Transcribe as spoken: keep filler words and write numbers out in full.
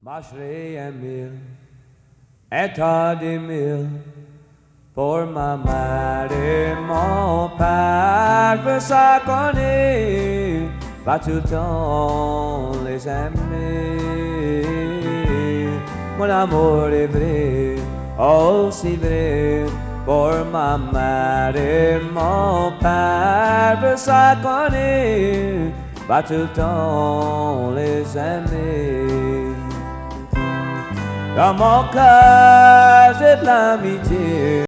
Marcherai un mille, un tas de mille, pour ma mère et mon père, que ça connaît, pas tout le temps les aimer. Mon amour est vrai, aussi vrai, pour ma mère et mon père, que ça connaît, pas tout le temps les aimer. Dans mon cœur, j'ai de l'amitié.